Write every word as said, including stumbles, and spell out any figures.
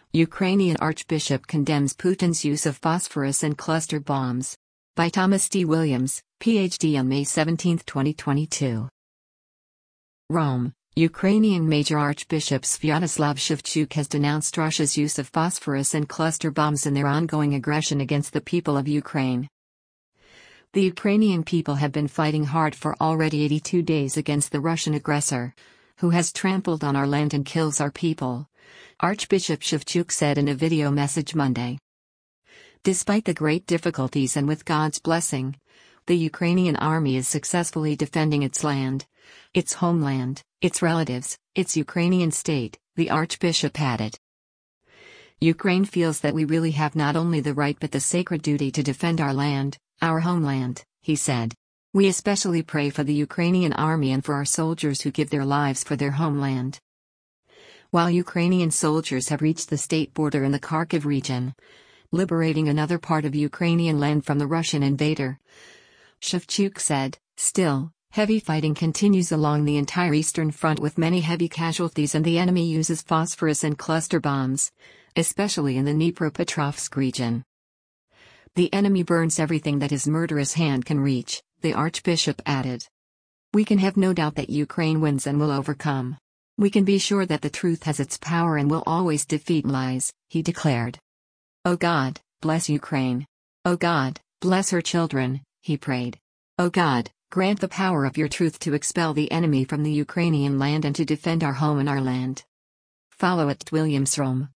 Ukrainian Archbishop condemns Putin's use of phosphorus and cluster bombs. By Thomas D. Williams, P H D on May seventeenth, twenty twenty-two. Rome, Ukrainian Major Archbishop Sviatoslav Shevchuk has denounced Russia's use of phosphorus and cluster bombs in their ongoing aggression against the people of Ukraine. The Ukrainian people have been fighting hard for already eighty-two days against the Russian aggressor, who has trampled on our land and kills our people, Archbishop Shevchuk said in a video message Monday. Despite the great difficulties and with God's blessing, the Ukrainian army is successfully defending its land, its homeland, its relatives, its Ukrainian state, the Archbishop added. Ukraine feels that we really have not only the right but the sacred duty to defend our land, our homeland, he said. We especially pray for the Ukrainian army and for our soldiers who give their lives for their homeland. While Ukrainian soldiers have reached the state border in the Kharkiv region, liberating another part of Ukrainian land from the Russian invader, Shevchuk said, still, heavy fighting continues along the entire eastern front with many heavy casualties, and the enemy uses phosphorus and cluster bombs, especially in the Dnipropetrovsk region. The enemy burns everything that his murderous hand can reach, the Archbishop added. We can have no doubt that Ukraine wins and will overcome. We can be sure that the truth has its power and will always defeat lies, he declared. O God, bless Ukraine. O God, bless her children, he prayed. O God, grant the power of your truth to expel the enemy from the Ukrainian land and to defend our home and our land. Follow at Williams Rome.